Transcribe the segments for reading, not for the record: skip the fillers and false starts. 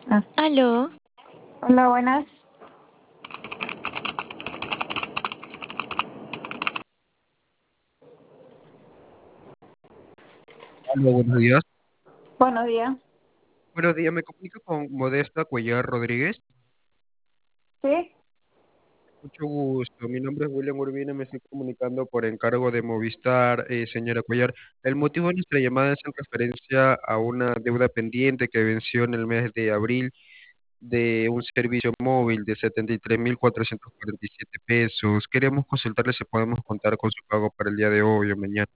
Ah, Aló, hola, buenas. Aló, buenos días. Buenos días. Buenos días, me comunico con Modesta Cuellar Rodríguez. ¿Sí? Mucho gusto. Mi nombre es William Urbina, me estoy comunicando por encargo de Movistar, señora Cuellar. El motivo de nuestra llamada es en referencia a una deuda pendiente que venció en el mes de abril de un servicio móvil de 73.447 pesos. Queríamos consultarle si podemos contar con su pago para el día de hoy o mañana.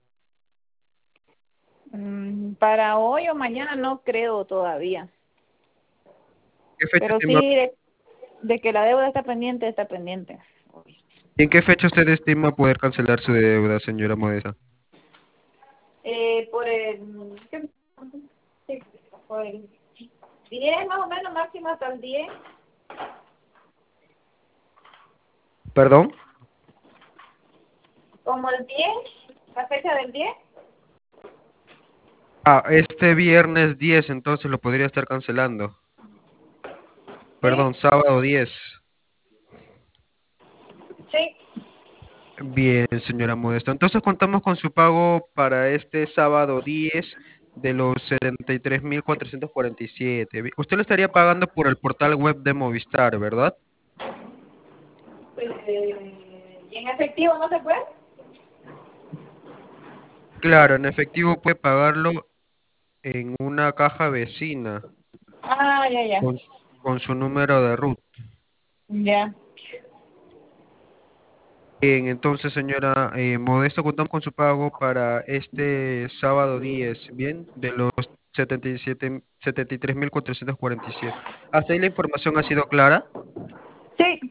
Para hoy o mañana no creo todavía. ¿Qué fecha Pero sí, estima, de que la deuda está pendiente, está pendiente. ¿En qué fecha usted estima poder cancelar su deuda, señora Modesta? Por el, ¿qué? Sí, por el 10 más o menos, máximo hasta el 10. ¿Perdón? Como el 10, la fecha del 10. Ah, este viernes 10, entonces lo podría estar cancelando. Sí, Perdón, sábado 10. sí. Bien, señora Modesto. Entonces contamos con su pago para este sábado 10 de los 73.447. Usted lo estaría pagando por el portal web de Movistar, ¿verdad? ¿Y en efectivo no se puede? Claro, en efectivo puede pagarlo en una caja vecina Ah, ya, ya. con, con su número de RUT. Ya. Bien, entonces, señora Modesto, contamos con su pago para este sábado 10, bien, de los 73.447. ¿Hasta ahí la información ha sido clara? Sí.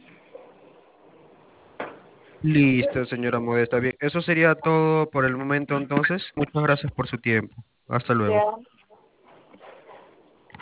Listo, señora Modesta. Bien, eso sería todo por el momento, entonces. Muchas gracias por su tiempo. Hasta luego. Ya.